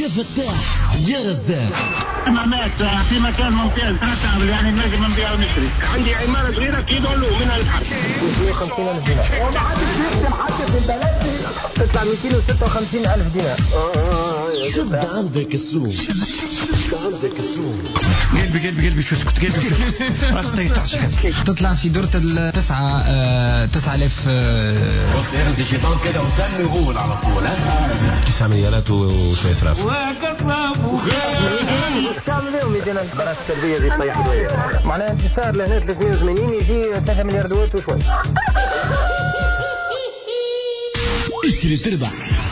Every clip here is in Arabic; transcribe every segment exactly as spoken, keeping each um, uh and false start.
يا فتاح يا رزاق. معناها في مكان ممتاز ترتب يعني نجم نبيع ونشتري. عندي عمارة صغيرة كيدولو من الحرب. مئتين وخمسين ألف دينار. وما حدش يخدم حتى في البلد تطلع مئتين وستة وخمسين ألف دينار. شد عندك السوق. شد عندك السوق. قلبي قلبي قلبي شو اسكت قلبي شو راسك تيطعش تطلع في دورة التسعة آه تسعة آلاف انت شيطان كده وتنمي وقول على طول ها تسعة مليارات وشوية سراف وكسروا تعمل لهم مئتين ألف برا السلبية دي طيح شوية معناها انتصار لهنا ثلاثمئة وثمانين يجي ثلاثة مليار دوات وشوي. اشتري تربح.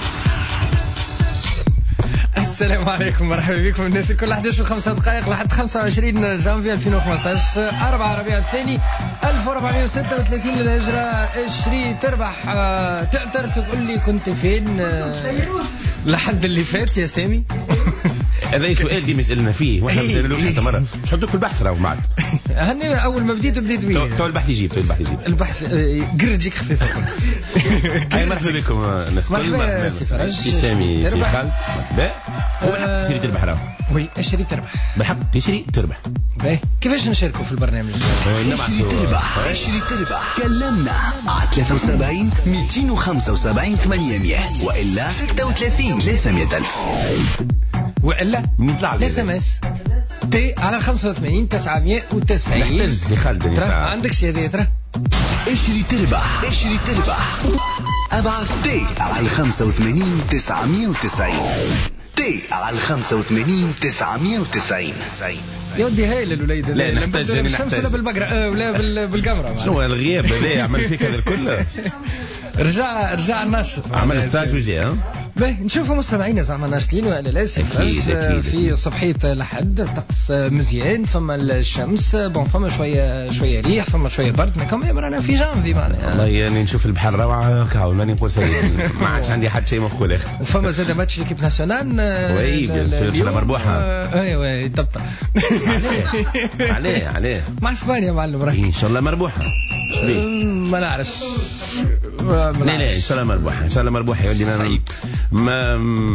السلام عليكم مرحبا بكم الناس الكل. أحد عشر وخمسة دقائق لحد خمسة وعشرين جانفي ألفين وخمسطاش أربعة ربيع الثاني ألف وأربعمائة وستة وثلاثين للهجرة. اشتري تربح. تقدر تقول لي كنت فين لحد اللي فات يا سامي؟ هذا سؤال دي مسألنا فيه واحنا ما سألناش حتى مرة. مش حطوك في البحث راهو بعد. هني أول ما بديت بديت بيه. تو البحث يجيب تو البحث يجيب. البحث قرر تجيك خفيفة. أي مرحبا بكم الناس الكل. مرحبا سي فرج. سي سامي سي خالد. مرحبا. وبالحق تشتري تربح راهو. وي اشتري تربح. بالحق تشتري تربح. باهي كيفاش نشاركوا في البرنامج؟ اشتري تربح. اشتري تربح. كلمنا على ثلاثة وسبعين مئتين وخمسة وسبعين ثمانمائة وإلا ستة وثلاثين ثلاثمائة ألف وإلا نطلع الاس ام اس تي على خمسة وثمانين تسعمائة وتسعين. نحتاج سي خالد ترى ما عندكش هذه ترى. اشتري تربح. اشتري تربح. ابعث تي على خمسة وثمانين تسعمائة وتسعين تي على خمسة وثمانين تسعمائة وتسعين. يا ودي هايل الوليد. لا نحتاج الشمس ولا بالبقرة ولا بالكاميرا. شنو الغياب هذا يعمل فيك هذا الكل؟ رجع رجع ناشط. عمل ستاج وجي ها. باهي نشوفوا مستمعينا زعما ناشطين ولا لا. في صبحيه لحد طقس مزيان. فما الشمس بون فما شويه شويه ريح فما شويه برد. ما كم رانا في جانفي معناها. والله يعني نشوف البحر روعه كاو ماني نقول سيد ما عادش عندي حتى شيء مخول اخي. وفما زاد ماتش ليكيب ناسيونال. وي بيان سور مربوحه. ايوه تبطل. عليه عليه مع اسبانيا معلم راهي ان شاء الله مربوحه. ما نعرفش. لا لا ان شاء الله مربوحه ان شااء الله مربوحه يا ولدي. ما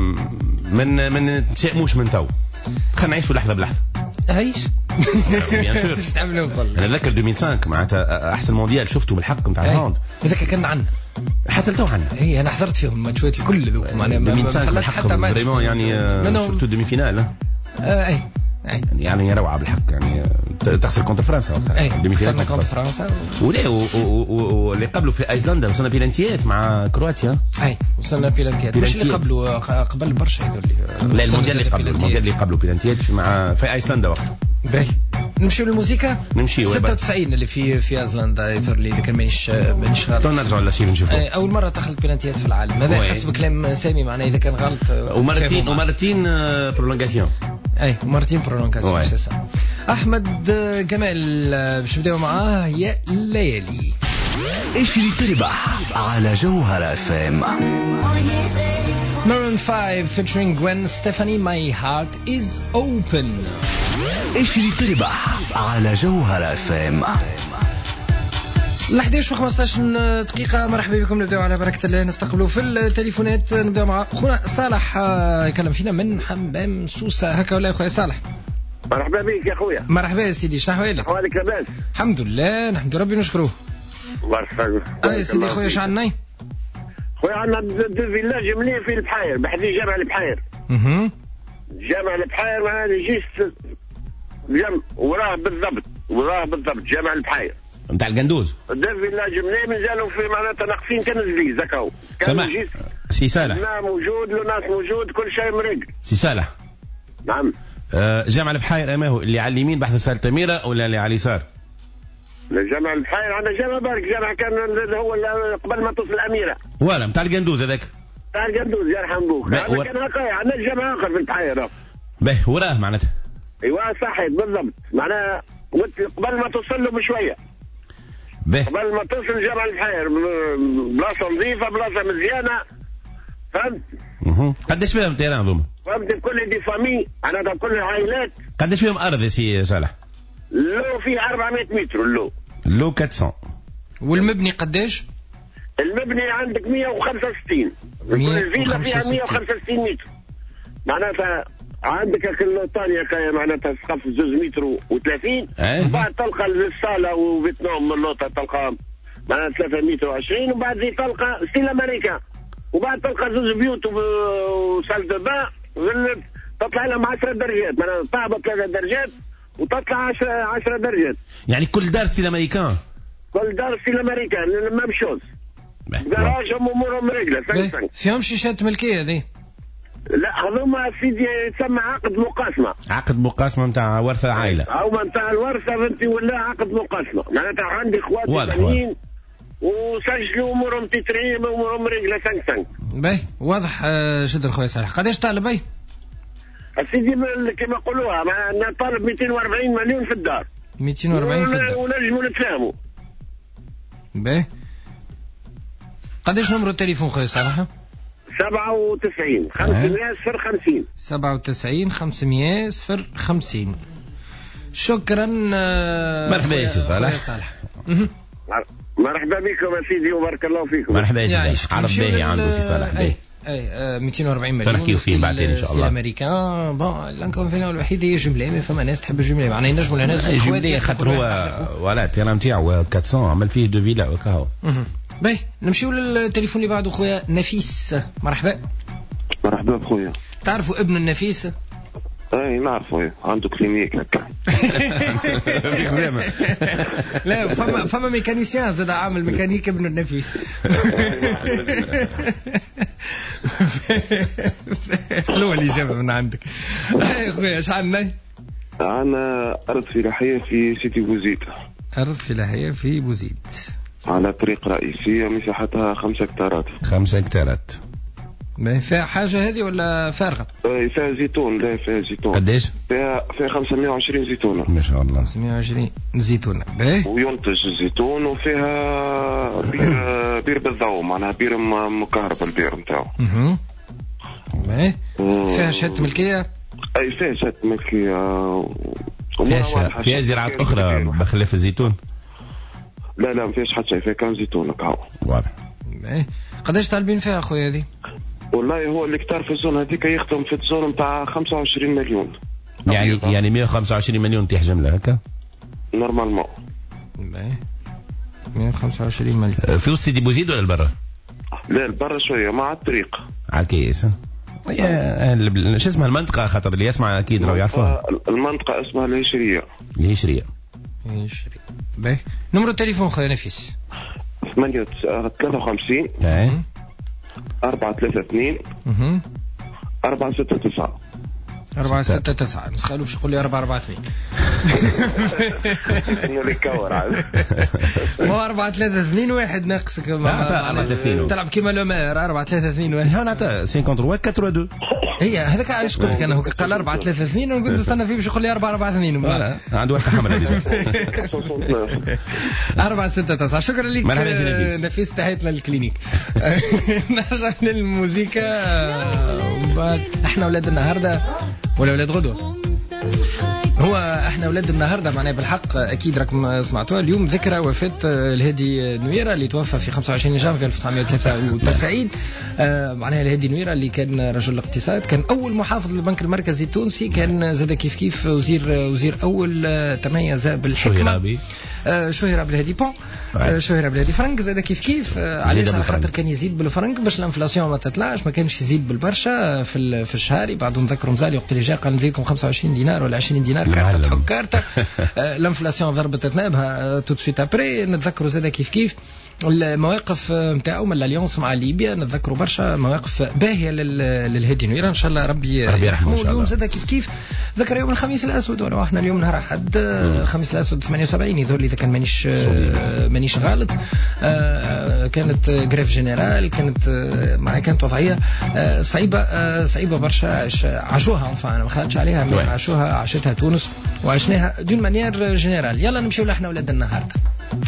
من من نتشائموش من تو. خلينا نعيشوا لحظه بلحظه. عيش بيان سور. ايش تعملوا والله. انا ذكر ألفين وخمسة معناتها احسن مونديال شفته بالحق نتاع الهاند. هذاك كان عنا حتى لتو عنا. اي انا حضرت فيهم الماتشات الكل ذوك معناها ألفين وخمسة بالحق حتى ماتش فريمون يعني سورتو دومي فينال. اي يعني روعه بالحق يعني تخسر كونتر فرنسا وقتها. خسرنا كونتر فرنسا. ولا واللي قبلوا في ايسلندا وصلنا بيلانتيات مع كرواتيا. اي وصلنا بيلانتيات. مش اللي قبلوا قبل برشا هذول. لا المونديال اللي قبلوا المونديال اللي قبلوا بيلانتيات مع في ايسلندا وقتها. باهي نمشيو للموسيقى. نمشيو ستة وتسعين اللي في في ايسلندا يظهر لي اذا كان مانيش مانيش غلط. نرجعوا لشيء نشوفوا. اول مره دخلت بيلانتيات في العالم. هذا حسب كلام سامي معناه اذا كان غلط. ومرتين ومرتين برولونغاسيون. اي مرتين برولونغاسيون. احمد جمال باش نبداو معاه يا ليالي. اشتري تربح على جوهرة اف ام. Maroon five featuring Gwen Stefani. My heart is open. اشتري تربح على جوهرة اف ام. الأحد عشر وخمسطاش دقيقة. مرحبا بكم. نبداو على بركة الله. نستقبلوا في التليفونات. نبداو مع خونا صالح يكلم فينا من حمام سوسة. هكا ولا يا خويا صالح؟ مرحبا بك يا خويا. مرحبا يا سيدي. شنو أحوالك؟ أحوالك لاباس؟ الحمد لله نحمد ربي نشكروه. الله يرحمك. أي سيدي خويا شو عندنا؟ خويا عندنا دو فيلاج مليح في البحير بحذي جامع البحير. اها جامع البحير ما يجيش جنب وراه بالضبط وراه بالضبط جامع البحير نتاع القندوز. دو فيلاج مليح مازالوا في معناتها ناقصين كان الزليز هكاو. سمع سي صالح. لا موجود لو ناس موجود كل شيء مريق. سي صالح. نعم. آه جامع البحير اماه اللي على اليمين بحث سال تميره ولا اللي على اليسار؟ جامع البحير عندنا جامع بارك. جامع كان هو قبل ما تصل الاميره. ولا نتاع القندوز هذاك. نتاع القندوز يرحم ابوك. هذا كان هكا عندنا جامع اخر في البحير. به وراه معناتها. ايوا صحيح بالضبط معناها قبل ما توصل له بشويه. به قبل ما توصل جامع البحير بلاصه نظيفه بلاصه مزيانه. فهمت؟ اها قداش فيهم تيران هذوما؟ فهمت كل دي فامي انا كل العائلات. قداش فيهم ارض يا سي صالح؟ اللو فيه أربعمائة متر. اللو اللو أربعمائة. والمبني قداش؟ المبني عندك مئة وخمسة وستين. الفيلا فيها مئة وخمسة وستين متر. معناتها عندك اللوطانيا كاين معناتها سقف زوج متر وثلاثين، وبعد تلقى الصاله وفيتنام من اللوطه تلقى معناتها ثلاثة متر وعشرين، وبعد ذي تلقى ستيل امريكا، وبعد تلقى زوج بيوت وسال دو بان تطلع لهم عشرة درجات، معناتها تهبط ثلاثة درجات وتطلع عشرة درجات. يعني كل دار ستيل امريكان؟ كل دار ستيل امريكان ميم شوز. جراجهم امورهم رجله سنك فيهم شيشات ملكيه ذي؟ لا هذوما سيدي يسمى عقد مقاسمه. عقد مقاسمه نتاع ورثه عائله. او نتاع الورثه بنتي ولا عقد مقاسمه، معناتها عندي اخواتي ثانيين وسجلوا امورهم تتريم امورهم رجله سنك سنك. باهي واضح جدا خويا صالح. قداش طالب باهي؟ سيدي كما يقولوها انا طالب مئتين وأربعين مليون في الدار. مئتين وأربعين في الدار. ونجموا نتفاهموا. باهي. قداش نمرو التليفون خويا صالح؟ سبعة وتسعين خمسمائة صفر خمسين. سبعة وتسعين خمسمائة صفر خمسين. شكرا. مرحبا يا سي صالح. مرحبا بكم يا سيدي وبارك الله فيكم. مرحبا يا سي صالح. عرف باهي عنده سي صالح. اي اي مئتين وأربعين مليون. نحكيو فيه بعدين ان شاء الله. الامريكان بون الانكونفينيون الوحيد هي جمله، ما فما ناس تحب الجمله، معناها ينجموا الناس جمله خاطر هو ولا التيران نتاعو أربعمائة عمل فيه دو فيلا وكاهو. باهي نمشيو للتليفون اللي بعده خويا نفيس. مرحبا. مرحبا خويا. تعرفوا ابن النفيس؟ اي نعرفه، عنده كلينيك هكا في خزامه. لا فما فما ميكانيسيان زاد عامل ميكانيك ابن النفيس. حلوه الاجابه من عندك. اي خويا اش عندنا؟ عندنا ارض فلاحيه في سيتي بوزيد. ارض فلاحيه في بوزيد على طريق رئيسيه مساحتها خمسة هكتارات. خمسة هكتارات. ما فيها حاجة هذه ولا فارغة؟ فيها زيتون. لا فيها زيتون. قديش؟ فيها فيها خمسمائة وعشرين زيتونة. ما شاء الله. خمسمائة وعشرين زيتونة. باهي. وينتج الزيتون وفيها بير بير بالضوء، معناها بير مكهرب البير نتاعو. اها. باهي. فيها شهادة ملكية؟ أي فيها شهادة ملكية. فيها فيها زراعات أخرى بخلاف الزيتون؟ لا لا ما فيهاش حتى شيء، فيها كان زيتون كاو. واضح. باهي. قداش طالبين فيها أخويا هذه؟ والله هو الهكتار في الزون هذيك يخدم في الزون نتاع خمسة وعشرين مليون. يعني يعني مئة وخمسة وعشرين مليون تيح جملة هكا؟ نورمالمون. باهي. مئة وخمسة وعشرين مليون. في وسط سيدي بوزيد ولا البرة؟ لا البرة شوية مع الطريق. على الكيس. يا شو اسمها المنطقة خاطر اللي يسمع أكيد لو يعرفوها. المنطقة اسمها الهشرية. الهشرية. الهشرية. باهي. نمرو التليفون خويا نفيس. ثمانية ثلاثة وخمسين. ايه. أربعة ثلاثة اثنين. اها. أربعة ستة تسعة. أربعة ستة تسعة. نسخلو باش يقول لي أربعة أربعة اثنين. إنه اللي كور عاد. مو أربعة ثلاثة اثنين واحد ناقصك. تلعب كيما لومير أربعة ثلاثة اثنين واحد. ها نعطى خمسة ثلاثة أربعة اثنين. هي هذاك علاش قلت لك انا، هو قال أربعة ثلاثة اثنين ونقول نستنى فيه باش يقول لي أربعة أربعة اثنين. لا عنده ورقة حمراء ديجا. أربعة ستة تسعة. شكرا لك نفيس. تحياتنا للكلينيك. نرجع للموسيقى ومن بعد احنا ولاد النهارده ولا ولاد غدوه؟ هو احنا ولاد النهارده معناه بالحق اكيد راكم سمعتوها. اليوم ذكرى وفاه الهادي نويره اللي توفى في خمسة وعشرين جانفي ألف وتسعمائة وثلاثة وتسعين. آه معناها الهادي نويره اللي كان رجل الاقتصاد، كان اول محافظ للبنك المركزي التونسي، كان زاد كيف كيف وزير وزير اول، آه تميز بالحكمه. آه شهر بالهادي بون. آه شهر بالهادي فرنك زاد كيف كيف. آه علاش؟ على خاطر كان يزيد بالفرنك باش الانفلاسيون ما تطلعش، ما كانش يزيد بالبرشا في في الشهر. بعد نذكروا مزالي وقت اللي جا قال نزيدكم خمسة وعشرين دينار ولا عشرين دينار كارتة تحك كارتة. آه الانفلاسيون ضربت تنابها تو سويت ابري. نتذكروا زاد كيف كيف المواقف نتاعو من الاليونس مع ليبيا، نتذكروا برشا مواقف باهيه للهادي نويره، ان شاء الله ربي يرحمه. اليوم زاد كيف كيف ذكر يوم الخميس الاسود، ولو احنا اليوم نهار احد الخميس الاسود ثمانية وسبعين يظهر لي اذا كان مانيش مانيش غلط. كانت غريف جنرال، كانت معناها كانت وضعيه صعيبه صعيبه برشا. عاشوها انفا انا ما خالتش عليها، عاشوها عاشتها تونس وعشناها دون مانيير جنرال. يلا نمشيو لحنا ولاد النهارده.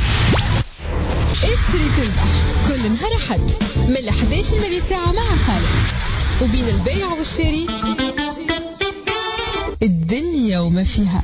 اشتري تربح كل نهار أحد من إحدى عشر ملي ساعة مع خالد، وبين البيع والشراء الدنيا وما فيها.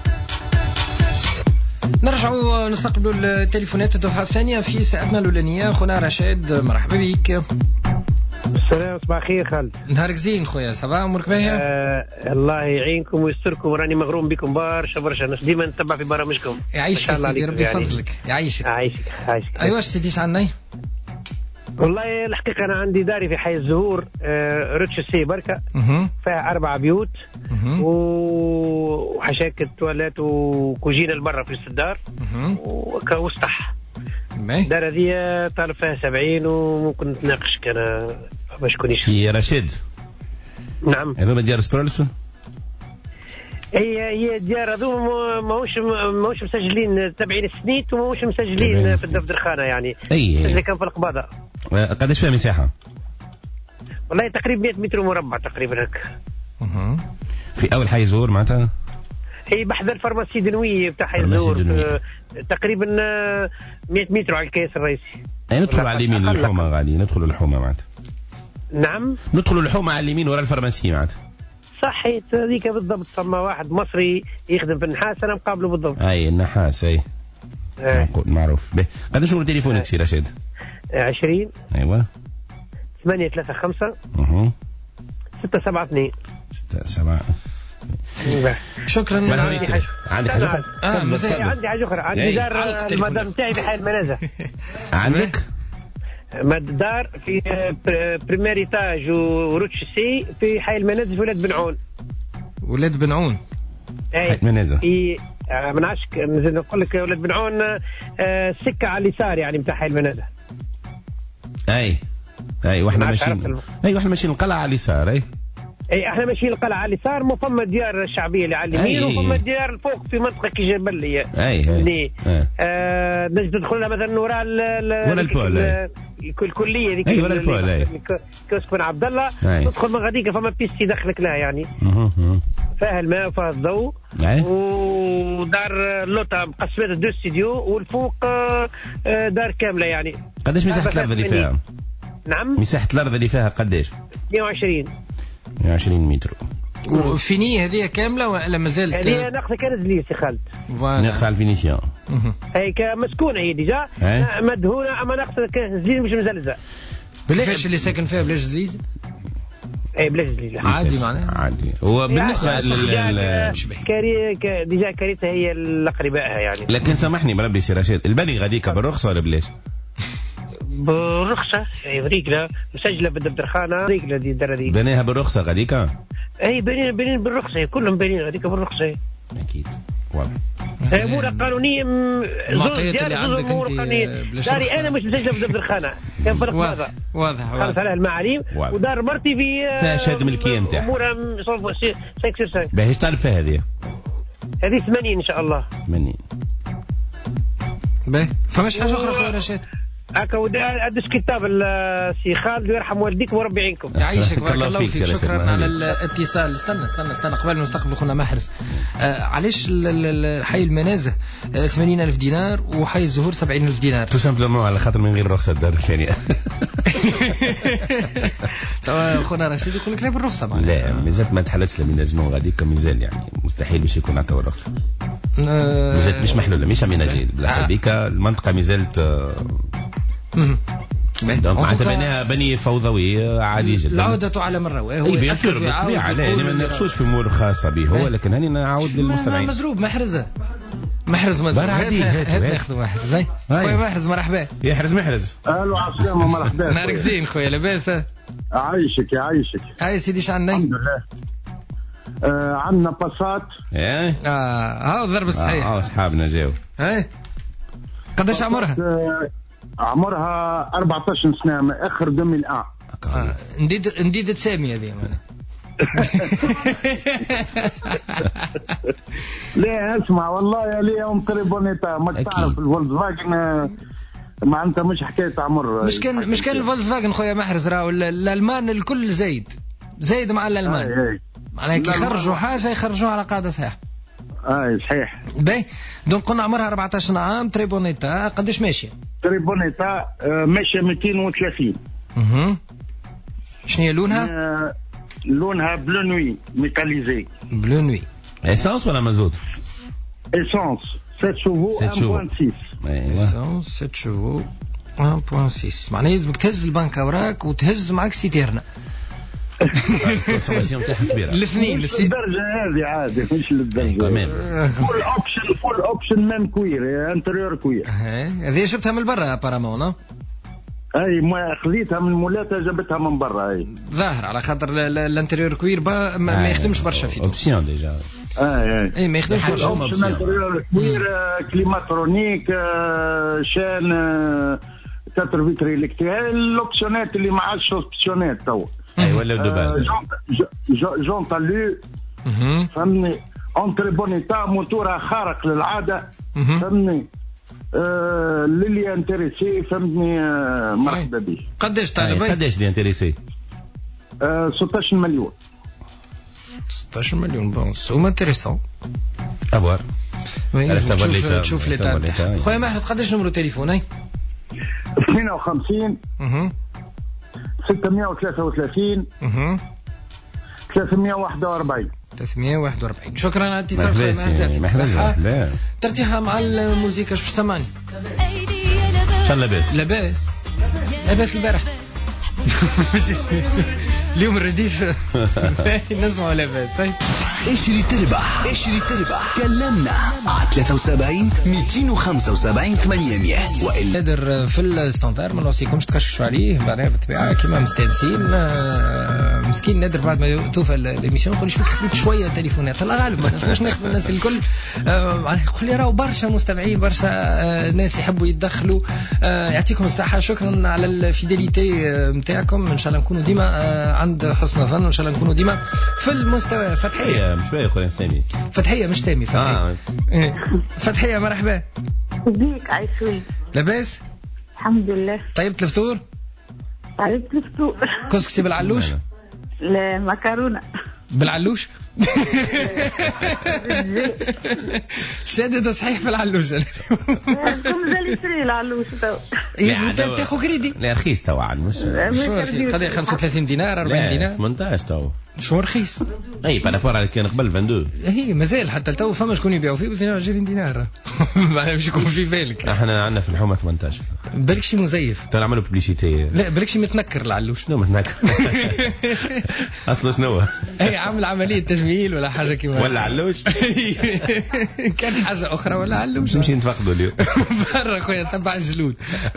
نرجعوا نستقبلوا التليفونات الدفعة الثانية في ساعتنا الأولانية. أخونا رشاد مرحبا بك. السلام صباح خير خالد. نهارك زين خويا، صباح أمورك باهية؟ آه الله يعينكم ويستركم، وراني مغروم بكم برشا برشا، ناس ديما نتبع في برامجكم. يعيشك سيدي ربي يفضلك. يعيشك يعيشك يعيشك. أيوا اش تديش عني؟ والله الحقيقة أنا عندي داري في حي الزهور، آه روتشسي بركة، فيها أربع بيوت وحشاكة تواليت وكوجينة لبرا في الدار وكوسطح. دار هذه طالب فيها سبعين وممكن نتناقش كان باش كونيش. يا رشيد. نعم. هذوما ديار سبرولس؟ هي هي ديار هذوما ماهوش ماهوش مسجلين تبعين السنيت وماهوش مسجلين في الدفتر خانة يعني. اي اللي كان في القباضة. قداش فيها مساحة؟ والله تقريبا مئة متر مربع تقريبا هكا. في أول حي زهور معناتها؟ هي بحذ الفارماسي دنوي بتاع حي الزهور تقريبا مئة متر على الكيس الرئيسي. أي ندخل على اليمين الحومة غادي ندخل الحومة معناتها. نعم. ندخل الحومة على اليمين وراء الفارماسي معناتها. صحيت هذيك بالضبط. ثم واحد مصري يخدم في النحاس أنا مقابله بالضبط. أي النحاس أي. أي. معروف به. قداش هو تليفونك سي رشيد؟ عشرين. أيوة. ثمانية ثلاثة خمسة. أها. ستة سبعة اثنين. ستة سبعة. شكرا. عندي حاجة عندي حاجة أخرى. آه مازال عندي حاجة أخرى. عندي دار المدام تاعي في حي المنازة. عندك؟ دار في بريمير إيتاج وروتشسي في حي المنازة في ولاد بن عون. ولاد بن عون. حي المنازة. في من عشق نقول لك ولاد بن عون سكة على اليسار يعني بتاع حي المنازة. أي. أي واحنا ماشيين. أي واحنا ماشيين القلعة على اليسار أي. اي احنا ماشيين القلعه على اليسار، مو فما ديار الشعبيه اللي على اليمين وفما ديار الفوق في منطقه كي جبل هي. اي اي آه نجم تدخل لها مثلا وراء ولا البول الكليه هذيك. اي ولا البول اي كوسك بن عبد الله تدخل من غاديك فما بيستي دخلك لها يعني. فيها الماء وفيها الضوء ودار لوطا مقسمات دو استديو والفوق دار كامله يعني. قداش مساحه الارض اللي فيها؟ نعم مساحه الارض اللي فيها قداش؟ مئة وعشرين. مئة وعشرين متر. وفينية هذه كاملة ولا مازالت؟ هذه ناقصة كانت لي سي خالد. ناقصة على الفينيسيون. هي مسكونة هي ديجا مدهونة أما ناقصة كانت زليل مش مزلزة. كيفاش اللي ساكن فيها بلاش زليل؟ اي بلاش زليل عادي معناها عادي. وبالنسبة لل كاري ديجا كاريتها هي الأقربائها يعني. لكن سامحني بربي سي رشيد، البني غاديك بالرخصة ولا بلاش؟ بالرخصة اي ريقلة مسجلة بالدبدرخانة ريقلة دي الدار دي. بنيها بالرخصة غاديكا؟ اي بنين بنين بالرخصة كلهم بنين غاديكا بالرخصة. اكيد واضح. امور قانونية زوج ديال امور قانونية. داري انا مش مسجلة بالدبدرخانة كان فرق واضح واضح خلص عليها المعاليم. ودار مرتي في فيها شهادة ملكية نتاعها امورها خمسة سور خمسة. باهيش تعرف فيها هذه؟ هذه ثمانين ان شاء الله. ثمانين. باهي فماش حاجة أخرى خويا رشيد؟ هكا ادش كتاب السي خالد ويرحم والديك وربي يعينكم. يعيشك بارك الله فيك. شكرا على الاتصال. استنى استنى استنى قبل ما نستقبل خونا محرز. آه علاش حي المنازه ثمانين ألف دينار وحي الزهور سبعين ألف دينار؟ تو سامبلومون على خاطر من غير رخصه الدار الثانيه. توا خونا رشيد يقول لك لا بالرخصه معناها. لا مازالت ما تحلتش لميناجمون غاديك مازال يعني مستحيل باش يكون عطاو الرخصه. مازالت مش محلوله مش اميناجي بلاصه بيك المنطقه مازالت. دونك معناتها بناها بني فوضوي عادي جدا. العودة على مرة هو يأكد بالطبيعة. لا ما نقصوش في أمور خاصة به هو لكن هاني نعاود للمستمعين. مزروب محرزة محرز مزروب. هات ناخذ واحد زي خويا محرز مرحبا. يحرز محرز. الو عسلامة مرحبا. نهارك زين خويا لاباس؟ عايشك يعيشك. هاي سيدي شعندنا؟ الحمد لله. آه عندنا باسات. ايه اه هاو الضرب الصحيح. اه اصحابنا جاو. ايه قداش عمرها؟ آه عمرها أربعة عشر سنة اخر ألفين وواحد. آه. نديد نديد تسامي هذه معناها. لا اسمع والله يا لي يوم تريبونيتا ما تعرف الفولكس فاجن ما انت مش حكايه عمر. مش كان مش كان الفولكس فاجن خويا محرز راهو الالمان الكل زايد زايد مع الالمان معناها كي يخرجوا حاجه يخرجوها على قاعده صحيح. اي صحيح. باهي دونك قلنا عمرها أربعة عشر عام. تريبونيتا قداش ماشيه؟ تريبونيتا ماشيه مئتين وثلاثين. اها شنو هي لونها؟ آه لونها بلو نوي ميتاليزي. بلو نوي. اسانس ولا مازوت؟ اسانس سبعة شوفو واحد فاصلة ستة. اسانس سبعة شوفو واحد فاصلة ستة. معناها لازمك تهز البنكه وراك وتهز معك سيتيرنا. الكونسوماسيون تاعها كبيره. الاثنين مش للدرجه هذه عادي، مش للدرجه. فول اوبشن فول اوبشن مان كوير انتريور كوير. هذه جبتها من برا ابارامون. اي ما خذيتها من مولاتها جبتها من برا. اي ظاهر على خاطر الانتريور كوير ما, ما يخدمش برشا في اوبسيون ديجا. اي اي ما يخدمش برشا. اوبشن انتريور كوير كليماترونيك شان كاتر فيتري الكتير الاوبشنات اللي ما عادش اوبشنات تو. اي ولا دو باز. جون طالو فهمني اونتري بونيتا موتورها خارق للعاده فهمني. آه للي انتريسي فهمتني. آه مرحبا به. قداش طالب؟ قداش اللي انتريسي؟ آه ستة عشر مليون. ستة عشر مليون بون سوم انتريسون. ابوار تشوف تشوف لي تاع خويا محرز. قداش نمرو تليفون؟ اي اثنين وخمسين ستمائة وثلاثة وثلاثين ثلاثمائة وواحد وأربعين ثلاثمائة وواحد وأربعين. شكرا على الاتصال خويا محرز. يعطيك الصحة. ترتيحها مع الموسيقى شو سمعني؟ شو لاباس؟ لاباس لاباس البارح. اليوم الرديف نسمعوا لاباس. اشري تربح اشري تربح كلمنا على ثلاثة وسبعين مئتين وخمسة وسبعين ثمانمائة وإلا نادر في الستاندار ما نوصيكمش تكششوا عليه بعدها بالطبيعه كيما مستانسين. مسكين نادر بعد ما توفى الاميسيون يقول لي شبيك خديت شويه تليفونات. الله غالب ما نجمش ناخذ الناس الكل. يقول لي راهو برشا مستمعين برشا ناس يحبوا يتدخلوا. يعطيكم الصحه. شكرا على الفيداليتي نتاعكم. ان شاء الله نكونوا ديما عند حسن ظن وان شاء الله نكونوا ديما في المستوى. فتحيه مش شويه خويا سامي. فتحيه مش سامي فتحيه. آه. فتحيه مرحبا بيك. عايشوي لاباس؟ الحمد لله. طيبت الفطور؟ طيبت الفطور. كسكسي بالعلوش؟ لا مكرونه بالعلوش. شادد صحيح في العلوش. كم زال يشري العلوش تو. يلزم تاخذ كريدي. لا رخيص تو عاد مش قضيه خمسة وثلاثين دينار أربعين دينار. ثمانية عشر تو شو رخيص. اي بارابور على كان قبل اثنين وعشرين. هي مازال حتى تو فما شكون يبيعوا فيه ب اثنين وعشرين دينار. ما باش يكون في بالك. احنا عندنا في الحومه ثمانية عشر. بالك شي مزيف. تو نعملوا بوبليسيتي. لا بالك شي متنكر العلوش. شنو متنكر؟ اصله شنو؟ اي عامل عمليه تجميل ولا حاجه كيما ولا علوش. كان حاجه اخرى ولا علوش. نمشي نتفقدوا اليوم. برا خويا تبع الجلود.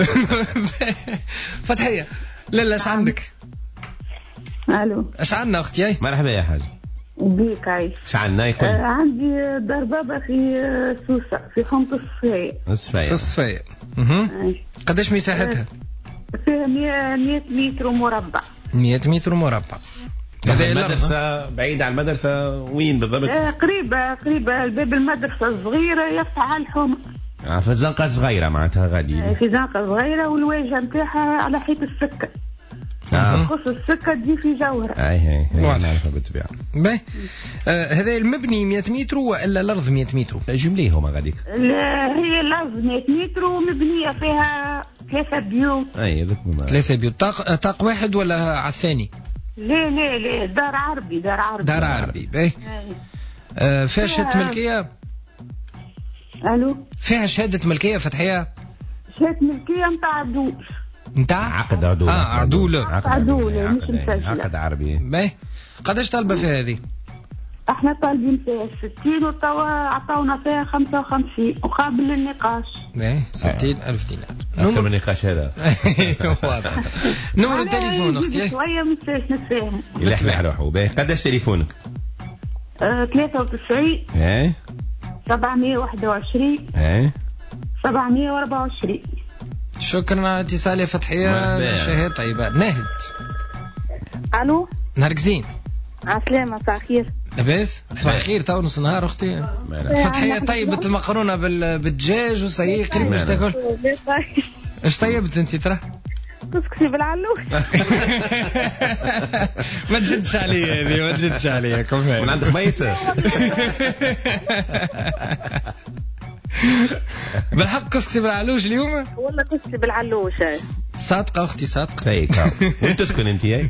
فتحيه لا لا اش عندك؟ الو اش عندنا اختي؟ مرحبا يا حاج. بيك عايش. اش عندنا يقول؟ آه عندي دار بابا في سوسه في حومه الصفايه. الصفايه. في الصفايه. اها قداش مساحتها؟ فيها مئة متر مربع. مئة متر مربع. هذا المدرسة بعيد عن المدرسة وين بالضبط؟ آه قريبة قريبة باب المدرسة الصغيرة يفتح على الحومة. آه في الزنقة صغيرة معناتها غادي. آه في زنقة صغيرة والواجهة نتاعها على حيط السكة. آه. تخص السكة تجي في جوهرة. اي اي نعرفها بالطبيعة. باهي آه هذا المبني مئة متر ولا الأرض مئة متر؟ جمليه هما غاديك. لا هي الأرض مئة متر ومبنية فيها ثلاثة بيوت. اي ذاك ثلاثة بيوت. طاق طاق واحد ولا على الثاني؟ لا لا لا دار عربي دار عربي. دار عربي باهي. آه فيها شهادة ملكية؟ الو فيها شهادة ملكية فتحية؟ شهادة ملكية نتاع عدول. نتاع عقد عدول. اه عدول. عقد عدول مش مسجلة. عقد عربي. باهي قداش طالبة فيها هذه؟ احنا طالبين فيها ستين وتوا عطاونا فيها خمسة وخمسين وقابل للنقاش. باهي ستين ألف دينار. أكثر من النقاش هذا. واضح. نمر التليفون أختي. شوية مش نتفاهم. يلحلح روحه. باهي قداش تليفونك؟ ثلاثة وتسعين. ايه. سبعمائة وواحد وعشرين. ايه. سبعمائة وأربعة وعشرين. شكرا على اتصال يا فتحية. شهية طيبة. ناهد. الو نهارك زين. عسلامة صباح الخير. لاباس؟ صباح الخير تو نص نهار اختي. فتحية طيبت المقرونة بالدجاج وسيء قريب باش تاكل. اش طيبت انت ترى؟ كسكسي بالعلوش. ما تجدش عليا هذه ما تجدش عليا كمان. من عندك ميتة. بالحق كسكسي بالعلوش اليوم؟ والله كسكسي بالعلوش. صادقة أختي صادقة. هيك وين تسكن أنت؟ هاي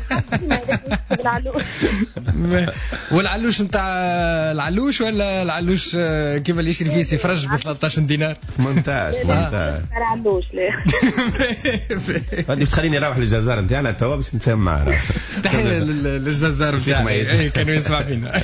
والعلوش نتاع العلوش ولا العلوش كيما اللي يشري فيه سي فرج ب ثلاثة عشر دينار؟ ثمانية عشر ثمانية عشر العلوش لا. غادي بتخليني نروح للجزار نتاعنا توا باش نتفاهم معاه. تحية للجزار نتاعنا كانوا يسمع فينا.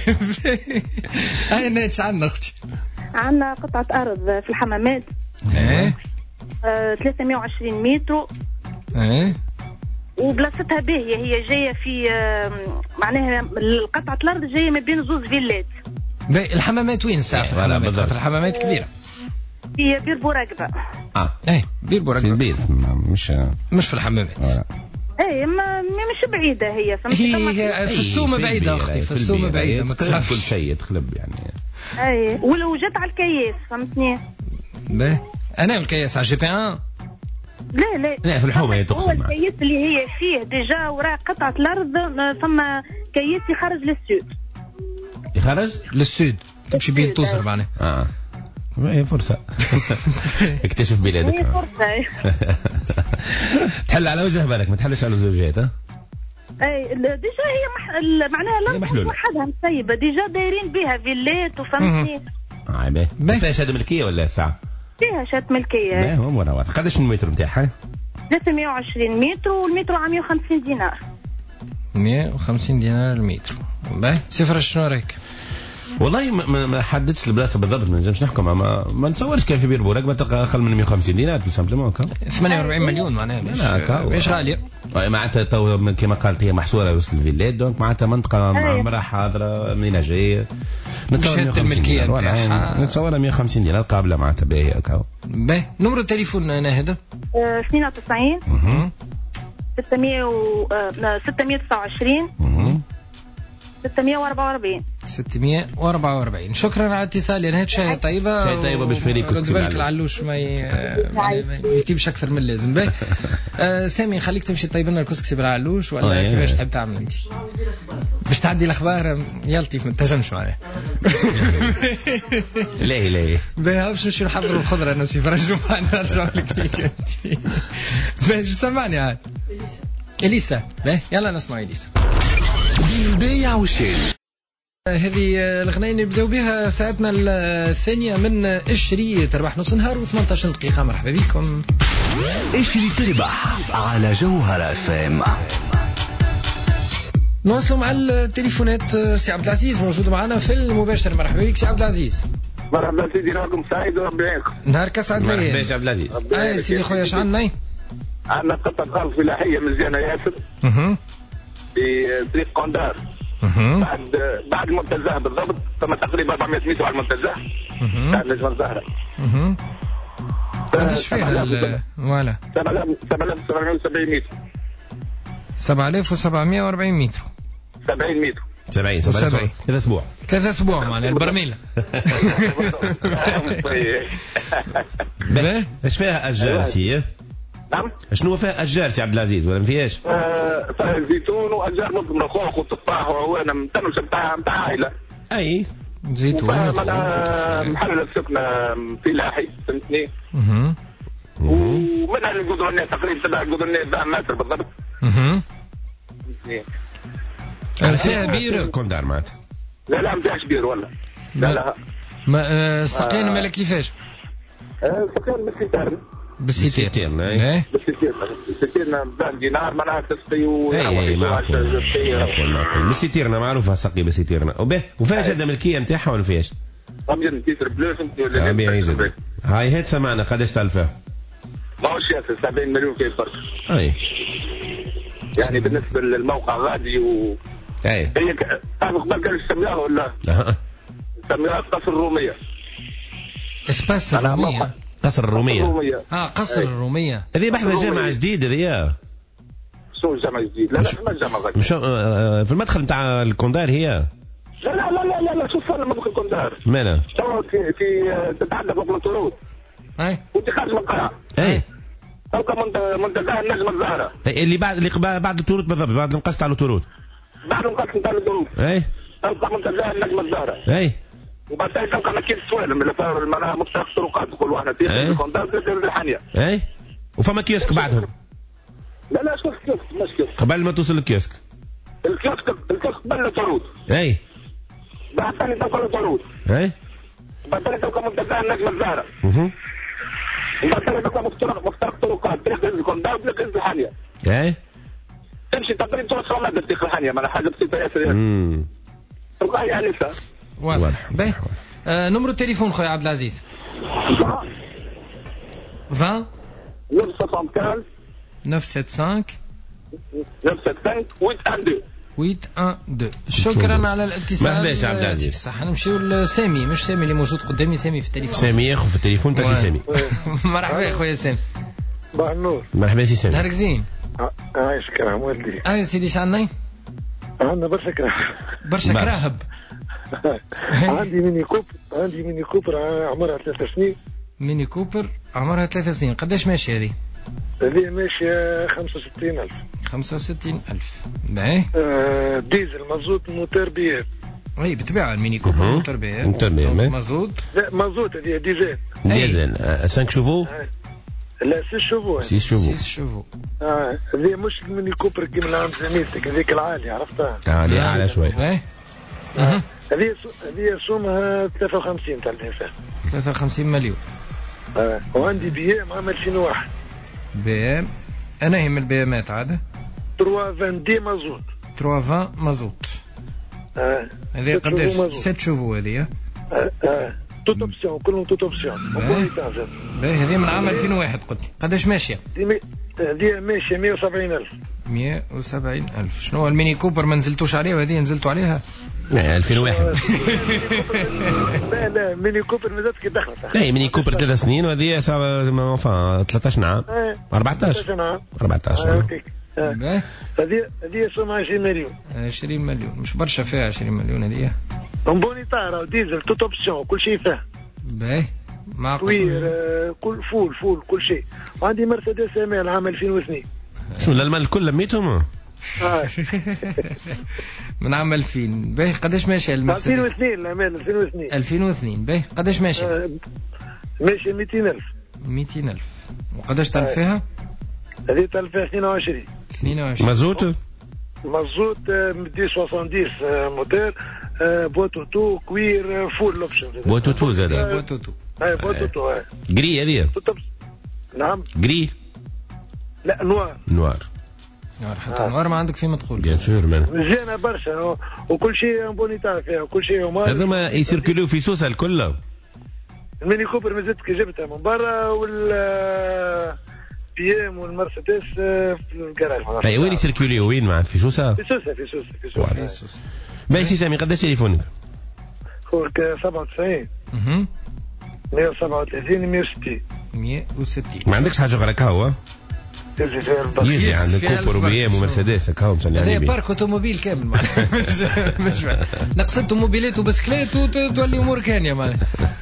هاي ناتش عندنا أختي. عندنا قطعة أرض في الحمامات. إيه. ثلاثمائة وعشرين متر. ايه وبلاصتها باهيه، هي جايه في معناها قطعه الارض جايه ما بين زوز فيلات. باهي الحمامات وين ساعه؟ الحمامات الحمامات كبيره. هي بير بوراقبه. اه ايه بير بوراقبه في البيت مش مش في الحمامات. ايه ما مش بعيده هي هي, هي في السومه بعيده اختي، في السومه بعيده ما تخافش كل شيء تخلب يعني. ايه ولو جات على الكياس فهمتني. باهي انا الكياس على جي بي ان. لا لا لا في الحومه هي تقسم. هو الكيس اللي هي فيه ديجا وراء قطعه الارض ثم كيس يخرج للسود. يخرج للسود تمشي بيه توصل معناها. اه هي فرصه. اكتشف بلادك. هي فرصه. تحل على وجه بالك ما تحلش على الزوجات. ها اي ديجا هي مح... معناها لا وحدها مسيبه ديجا دايرين بها فيلات وفهمتني. اه باهي فيها شهاده ملكيه ولا ساعه؟ فيها شهاده ملكيه. باهي هو مرة قداش المتر نتاعها؟ ثلاثمائة وعشرين متر والمتر مئة وخمسين دينار. مئة وخمسين دينار المتر. باهي صفر شنو رايك؟ والله ما, ما حددتش البلاصه بالضبط ما نجمش نحكم ما, ما نتصورش كان في بير بوراقبه تلقى اقل من مئة وخمسين دينار سامبلومون هكا ثمانية وأربعين مليون معناها مش مش غاليه معناتها تو كما قالت هي محصوره وسط الفيلات دونك معناتها منطقه معمره حاضره مناجيه نتصور شهاده الملكيه نتاعها نتصورها مئة وخمسين دينار قابله معناتها باهي هكا. باهي نمر التليفون ناهد اثنين وتسعين ستمائة ستمائة وتسعة وعشرين ستمائة وأربعة وأربعين ستمائة وأربعة وأربعين. شكرا على الاتصال. يعني هاد شاي طيبه شاي طيبه باش فريق كسكسي العلوش ما يتيبش اكثر من اللازم. باهي آه سامي خليك تمشي طيب لنا الكسكسي بالعلوش ولا كيفاش تحب تعمل انت؟ باش تعدي الاخبار يلطيف ما تنجمش معايا. لا لا باهي باش نمشي نحضروا الخضره انا وسي فرج معنا نرجعوا لك انت. باش سمعني عاد اليسا. باهي يلا نسمع اليسا. البيع والشراء. هذه الغناية نبداو بها ساعتنا الثانية من اشري تربح نص نهار وثمانية عشر دقيقة. مرحبا بكم. اشري تربح على جوهرة اف ام. نواصلوا مع التليفونات. سي عبد العزيز موجود معنا في المباشر. مرحبا بك سي عبد العزيز. مرحبا سيدي نهاركم سعيد وربي يعينكم. نهارك اسعد. مرحبا يا عبد العزيز. اي سيدي خويا اش عندنا؟ عندنا قطعة أرض فلاحية مزيانة ياسر. اها. في طريق قندار. بعد بعد المنتزه بالضبط ثم تقريبا أربعمائة متر على المنتزه. بعد نجم الزهرة. اها. قداش فيها فوالا؟ سبعة آلاف وسبعمائة وسبعين متر. سبعة آلاف وسبعمائة وأربعين متر. سبعين متر. سبعين سبعين ثلاثة أسبوع. ثلاثة أسبوع معناها البرميل. ايش فيها أشجار سي؟ نعم. شنو فيها أشجار سي عبد العزيز ولا ما فيهاش؟ آه فيها زيتون وأشجار ممكن خوخ وتفاح وأنا متنوش نتاع نتاع عائلة. أي. زيتون. محل السكنة فلاحي فهمتني. اها. ومنها القدرنية تقريبا تبع القدرنية سبعة متر بالضبط. اها. فيها بير كوندار معناتها. لا لا ما فيهاش بير ولا. لا لا. ما السقيان مالك كيفاش؟ السقيان بالسيتيرن. بالسيتيرن. ايه. بالسيتيرن بالسيتيرن بان دينار معناها تسقي و. اي معقول معقول. بالسيتيرن معروفة سقي بالسيتيرن. وبه وفيها شهادة ملكية نتاعها ولا فيهاش؟ أبيض تيتر بلوس أنت ولا؟ أبيض. هاي هات سمعنا قداش تلفها؟ ما هوش ياسر سبعين مليون كيف فرق. أي. يعني بالنسبة للموقع غادي و. أي. هي تعرف قبل كان السميار ولا؟ أها. سميار قصر الرومية. إسباس الرومية. قصر الرومية. آه قصر أي. الرومية. هذه بحث جامعة جديد هذه. شو جامعة جديد؟ لا لا ما جامعة غادي. مش في المدخل نتاع الكوندار هي. لا لا لا لا لا شوف أنا مدخل الكوندار. مالا؟ تو في في تتحدى فوق الطرود. أي. وأنت خارج من القاعة. أي. تلقى منتزه النجم الزهرة. اللي بعد اللي بعد الطرود بالضبط بعد القص تاع الطرود. بعد القص تاع الطرود. أي. تلقى منتزه النجم الزهرة. أي. وبعدين تلقى مكين سوالم اللي فيها المناطق مفتاح طرقات تقول واحنا تيجي الكوندار تدير الحانية. أي. وفما كيوسك بعدهم. لا لا شفت كيوسك مش كيوسك. قبل ما توصل الكيوسك. الكيوسك الكيوسك قبل الطرود. اي. بعد ثاني توصل الطرود. اي. بعد ثاني توصل منتزه النجمة الزهرة. اها. بعد ثاني توصل مفترق مفترق طرقات طريق عزكم دار وطريق عز الحانية. اي. تمشي تقريبا ثلاث خمسات طريق الحانية ما حاجة بسيطة ياسر. امم. تلقاها يعني لسه. واضح. باهي. آه نمرو التليفون خويا عبد العزيز. عشرين neuf cent soixante-quinze neuf cent soixante-quinze neuf cent soixante-cinq huit un deux. ثمانية اثنين شكرا على الاتصال. مرحبا عبد العزيز. صح نمشيو لسامي مش سامي اللي موجود قدامي سامي في التليفون. سامي ياخذ في التليفون تاع سامي. مرحبا يا خويا سامي. صباح النور. مرحبا سي سامي. نهارك زين. عايش كرام ولدي. اه سيدي شعلني. عندنا برشا كراهب. برشا كراهب. عندي ميني كوبر عندي ميني كوبر عمرها ثلاث سنين. ميني كوبر عمرها ثلاث سنين. قداش ماشي هذه؟ هذه ماشية خمسة وستين ألف. خمسة وستين ألف. باهي. آه ديزل مازوت موتور بيات. اي بتبيع الميني كوبر موتور بيات. موتور بيات. مازوت. لا مازوت هذه ديزل. ديزل خمسة شوفو. لا ستة شوفو. ستة شوفو. ستة شوفو. اه هذه مش الميني كوبر كيما اللي عند زميلتك هذيك العالية عرفتها. عالية أعلى شوي. باهي. هذه هذه سومها ثلاثة وخمسين تاع الإنسان. ثلاثة وخمسين مليون. اه وعندي بي ام عام ألفين وواحد. بي ام انا هي من البيامات عاده ثلاثة وعشرين دي مازوت. ثلاثة وعشرين مازوت. اه هذه قداش ستة شوفو هذه. اه اه توت اوبسيون كلهم توت اوبسيون. باهي هذه من عام ألفين وواحد قلت قداش ماشيه؟ هذه ماشيه مية وسبعين ألف. مية وسبعين ألف. شنو هو الميني كوبر ما نزلتوش عليه وهذه نزلتوا عليها؟ لا ألفين وواحد. لا لا ميني كوبر مازالت كي دخلت. لا ميني كوبر ثلاث سنين وهذه ثلاثة عشر عام. أربعة عشر. أربعة عشر. هذه هذه سومها عشرين مليون. عشرين مليون مش برشا فيها عشرين مليون هذه. بوني طاره ديزل توت اوبسيون كل شيء فيه. باهي معقول. كوير كل فول فول كل شيء. وعندي مرسيدس ام ال عام ألفين واثنين. شو الالمان الكل لميتهم؟ اه من عام ألفين. باهي قداش ماشي المرسيدس؟ ألفين واثنين الامان ألفين واثنين. ألفين واثنين. باهي قداش ماشي؟ آه ماشي مئتين ألف. مئتين ألف. وقداش طلب فيها؟ هذه طلب فيها اثنين وعشرين. اثنين وعشرين. مازوت؟ مازوت مية وسبعين موتور بوتوتو كوير فول لوبشن. بوتوتو زاد. بوتوتو. اي بوتوتو. جري هذه؟ نعم. جري؟ لا نوار. نوار. نوار حتى نوار ما عندك فيما تقول. بيان سور مان. مزيانة برشا وكل شيء بونيتا فيها وكل شيء وما. هذوما يسيركلوا في سوسة الكل. الميني كوبر مازلت كي جبتها من برا وال بي ام والمرسيدس في الجراج. اي وين يسيركلوا وين مع في سوسة؟ في سوسة في سوسة في سوسة. في سوسة. باهي سي سامي قداش تليفونك؟ خوك سبعة وتسعين. اها. مية وسبعة وثلاثين مية وستين. مية وستين. ما عندكش حاجة غير هكا؟ يجي عندك كوبر وبي ام ومرسيدس هكا مسلي عليه. هذا بارك اوتوموبيل كامل معناها. مش نقصت اوتوموبيلات وبسكليت وتولي امورك هانيه معناها.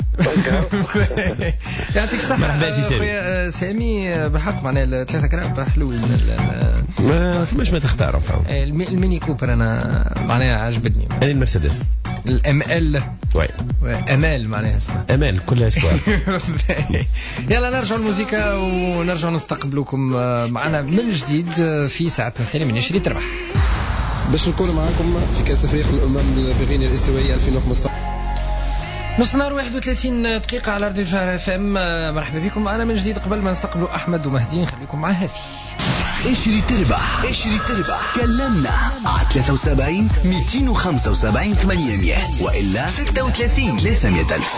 يعطيك الصحة. مرحبا سي سامي. خويا سامي بالحق معناها الثلاثة كراب حلوين. ما فماش ما تختار فهم. الميني كوبر انا معناها عجبتني. هذه المرسيدس. الام ال. وي. امال معناها اسمها. امال كلها اسبوع. يلا نرجع الموسيقى ونرجع نستقبلكم معنا من جديد في ساعتنا الثانية من عشرين تربح. باش نكون معاكم في كأس افريقيا الامم الغينيا الاستوائية ألفين وخمسطاش. نص نهار واحد وثلاثين دقيقة على راديو الجوهرة اف ام. مرحبا بكم معنا من جديد. قبل ما نستقبلوا احمد ومهدي نخليكم مع هذه. اشري تربح اشري تربح. كلمنا على ثلاثة وسبعين مئتين وخمسة وسبعين ثمانمئة والا ستة وثلاثين ثلاثمئة ألف.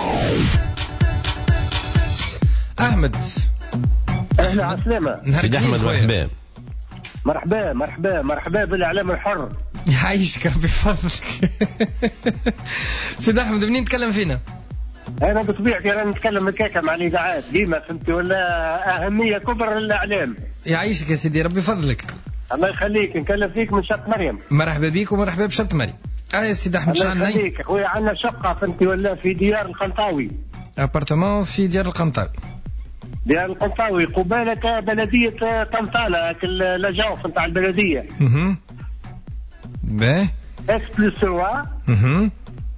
احمد اهلا عسلامة سيدي احمد. مرحبا مرحبا مرحبا مرحبا بالاعلام الحر. يعيشك ربي يفضلك. سيدي احمد منين تكلم فينا؟ انا بطبيعتي انا نتكلم هكاك مع الاذاعات ديما فهمتي ولا اهميه كبرى للاعلام. يعيشك يا سيدي ربي يفضلك. الله يخليك نكلم فيك من شط مريم. مرحبا بيك ومرحبا بشط مريم. اه يا سيدي احمد شعلنا. الله يخليك اخويا عندنا شقه فهمتي ولا في ديار القنطاوي. ابارتمون في ديار القنطاوي. ديار القنطاوي قبالة بلدية طنطالة الجوف نتاع البلدية. اها. باهي. اس بلس ثلاثة. اها.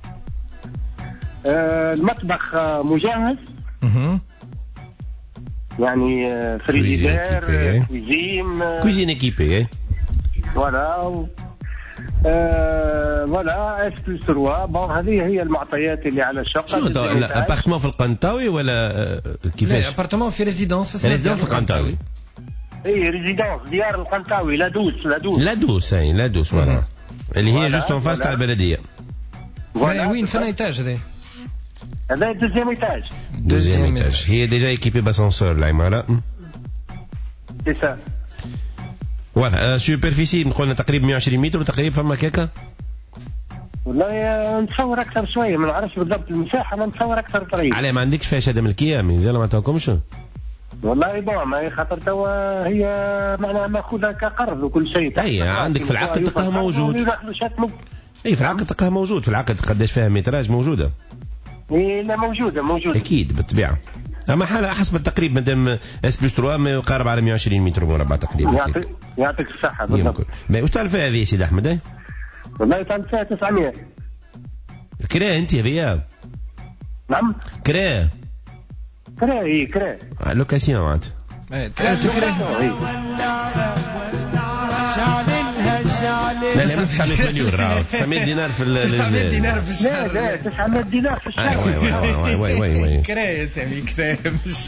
المطبخ مجهز. اها. يعني فريزيدير كويزين كويزين ايكيبي فوالا فوالا اس بلس ثلاثة. بون هذه هي المعطيات اللي على الشقه. شنو الابارتمون في القنطاوي ولا كيفاش؟ لا ابارتمون في ريزيدونس ريزيدونس القنطاوي. اي ريزيدونس ديار القنطاوي لا دوس لا دوس لا دوس اي لا دوس فوالا اللي هي جوست اون فاس تاع البلديه. وين فين ايتاج هذا؟ هذا دوزيام ايتاج. دوزيام ايتاج هي ديجا ايكيبي باسانسور العماره. سي سا. واضح. سوبرفيسي نقولنا تقريبا مئة وعشرين متر وتقريبا فما كيكه. والله نتصور اكثر شويه ما نعرفش بالضبط المساحه ما نتصور اكثر طريق. علاه ما عندكش فيها شهاده ملكيه مازال ما تعطوكمش؟ والله بون ما خاطر توا هي معناها ماخوذه كقرض وكل شيء. اي عندك في العقد تلقاه موجود. اي في العقد تلقاه موجود في العقد قداش فيها متراج موجوده. اي لا موجوده موجوده اكيد بالطبيعه. اما حاله حسب التقريب مادام اس بلس ثلاثة ما يقارب على مئة وعشرين متر مربع تقريبا. يعطيك يعطيك الصحه بالضبط. ما واش تعرف هذه يا سيدي احمد؟ والله تعرف فيها تسعمية. كرا انت هذيا؟ نعم كرا كرا اي كرا لوكاسيون معناتها. اي تكرا لا لا مش تسعمية مليون راهو تسعمية دينار في تسعمية دينار في الشهر. لا لا تسعمية دينار في الشهر. وي وي وي وي كرايه سامي كرايه مش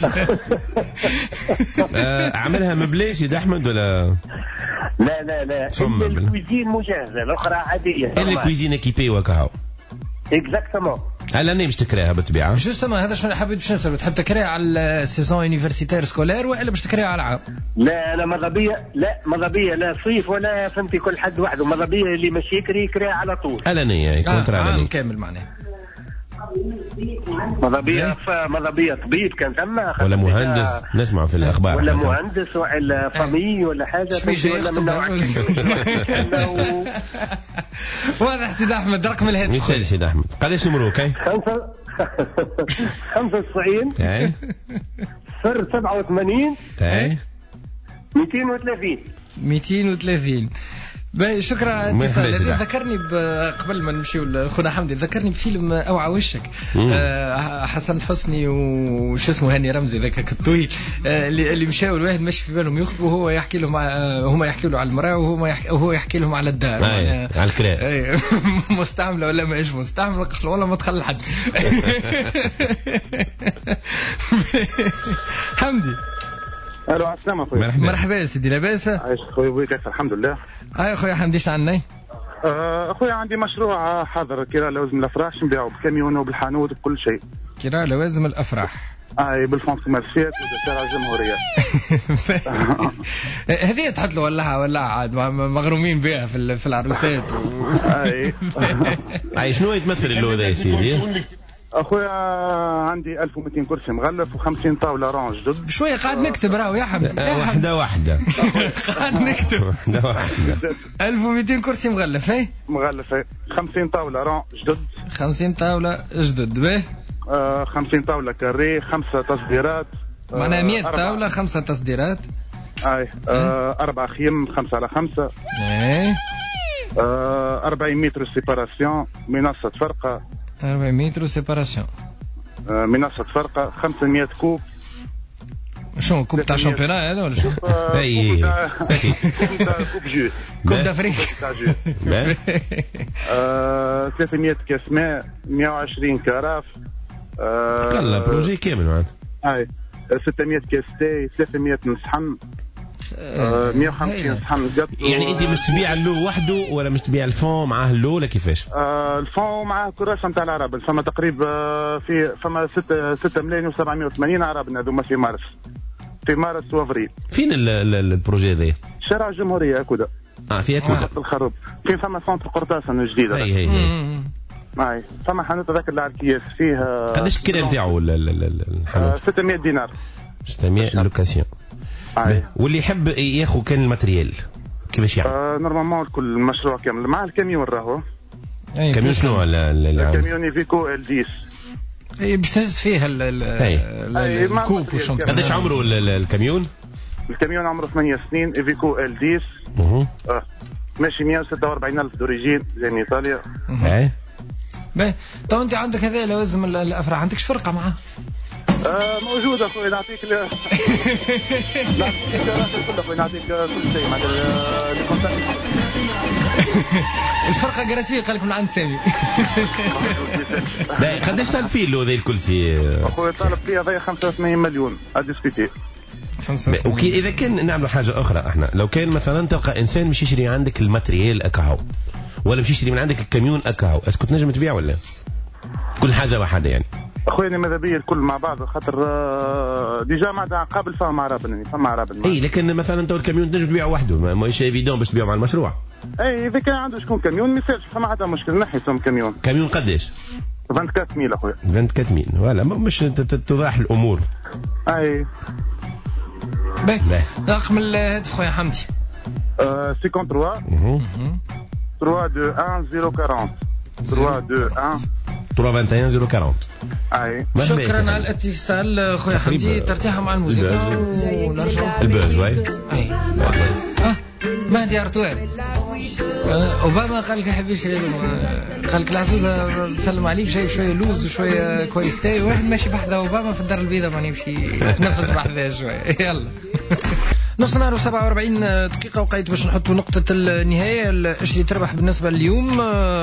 عملها مبلي سيدي احمد ولا لا لا لا الكويزين مجهزه الاخرى عاديه. اللي كويزين اكيبي وكاو اكزاكتومون. هلا انا باش تكريها بالطبيعه. جوستومون هذا شنو حبيت باش نسال تحب تكريها على السيزون يونيفرسيتير سكولير ولا باش تكريها على العام؟ لا انا ماذا بيا لا ماذا بيا لا صيف ولا فهمتي كل حد وحده ماذا بيا اللي ماشي يكري يكريها على طول. علنيه كونترا علنيه عام كامل معناها. ماذا بيا ماذا بيا طبيب كان ثم ولا مهندس نسمع في الاخبار ولا مهندس ولا فامي ولا حاجه ولا من نوع واضح. سيدي احمد رقم الهاتف. مثال سيدي احمد قداش نمروك؟ خمسة خمسة وتسعين اي صفر سبعة وثمانين اي مئتين وثلاثين مئتين وثلاثين. شكرا على الاتصال. هذا ذكرني قبل ما نمشيو لخونا حمدي ذكرني بفيلم اوعى وشك آه حسن حسني وش اسمه هاني رمزي ذاك الطويل آه اللي اللي مشاو الواحد ماشي في بالهم يخطبوا وهو يحكي لهم آه هما يحكي له على المراه وهو يحكي وهو يحكي لهم على الدار آه على الكلام آه مستعمله ولا ماهيش مستعمله ولا ما تخلى حد. حمدي الو السلام اخويا. مرحبا مرحبا سيدي لاباس؟ عايش خويا بويك الحمد لله. اي خويا حمدي ايش عني؟ آه اخويا عندي مشروع حاضر كراء لوازم الافراح نبيعوا بالكاميون وبالحانوت وبكل شيء. كراء لوازم الافراح. اي بالفونس كوميرسيال وشارع الجمهوريه. هذه تحط له ولا ولا عاد مغرومين بها في في العروسات. اي اي شنو يتمثل اللو هذا يا سيدي؟ اخويا عندي ألف ومئتين كرسي مغلف وخمسين طاوله رانج جدد. بشويه قاعد نكتب راهو يا حمد. واحده واحده قاعد نكتب واحده واحده. ألف ومئتين كرسي مغلف اي مغلف اي خمسين طاوله رانج جدد. خمسين طاوله جدد باهي. آه خمسين طاوله كاري خمسه تصديرات. معناها مئة طاوله خمسه تصديرات. اي آه أربعة خيم خمسة على خمسة. اي آه أربعين متر سيباراسيون منصه فرقه. أربعين متر سيباراسيون. آه منصه فرقه خمسمئة كوب. شنو كوب تاع شامبيونا هذا ولا شنو؟ اي كوب تاع كوب جو كوب دافريك تاع جو. ثلاثمئة كاس ماء مئة وعشرين كراف. كلا بروجي كامل معناتها. اي ستمئة كاس تاي ثلاثمئة نصحن مئة وخمسين صحن جاتو. يعني انت مش تبيع اللو وحده ولا مش تبيع الفون معاه اللو ولا كيفاش؟ آه الفون معاه كراسه نتاع العرب فما تقريبا في فما ستة ستة ملايين وسبعمئة وثمانين عرب هذوما في مارس في مارس وافريل. فين البروجي هذا؟ شارع الجمهوريه اكودا. اه في اكودا في الخروب. فين فما سونتر قرطاسه جديده. اي اي اي اي فما حانوت هذاك اللي على الكياس فيه. قداش الكرا نتاعو الحانوت؟ ستمئة دينار. ستمئة لوكاسيون. واللي يحب ياخذ كان الماتريال كيفاش يعمل؟ آه نورمالمون الكل المشروع كامل مع الكاميون راهو. كاميون شنو الكاميون ايفيكو ال عشرة. اي باش تهز فيها الكوب والشنطه. قداش عمره الكاميون؟ الكاميون عمره ثمانية سنين ايفيكو ال عشرة. اه ماشي مئة وستة وأربعين ألف دوريجين جاي من ايطاليا. اي باهي تو انت عندك هذا لوازم الافراح عندكش فرقه معاه؟ آه موجود اخوي نعطيك ل... نعطيك كل اخوي نعطيك كل شيء مع الفرقه قرات فيه قال لك من عند سامي. لا قداش صار فيه له ذا الكل شيء اخوي طالب فيها ضيع خمسة وثمانين مليون اديسكوتي. اوكي اذا كان نعمل حاجه اخرى احنا لو كان مثلا تلقى انسان مش يشري عندك الماتريال اكاهو ولا مش يشري من عندك الكاميون اكاهو اسكو تنجم تبيع ولا كل حاجه واحده يعني اخويا ماذا بيا الكل مع بعض خاطر ديجا مع قابل فهم عربني فما عربني اي لكن مثلا انت الكاميون تنجم تبيعه وحده ماهيش ايفيدون باش تبيعه مع المشروع. اي اذا كان عنده شكون كاميون ما يسالش فما حتى مشكل نحيتهم كاميون. كاميون قداش؟ أربعة وعشرين ألف اخويا. أربعة وعشرين ولا مش توضح الامور. اي باهي رقم الهاتف خويا حمدي ثلاثين ثلاثة ثلاثة اثنين واحد صفر أربعة واحد ثلاثة واحد صفر أربعة. اي شكرا على الاتصال خويا حمدي ترتاح مع الموسيقى ونرجع البوز واي اي اه مهدي ارتوان اوباما قال لك حبيش قال لك العزوزه تسلم عليك جايب شويه لوز وشويه كويس تاي واحد ماشي بحذا اوباما في الدار البيضاء ماني يمشي يتنفس بحذا شويه. يلا نص نهار وسبعة وأربعين دقيقة وقيت باش نحطوا نقطة النهاية. الاشري تربح بالنسبة اليوم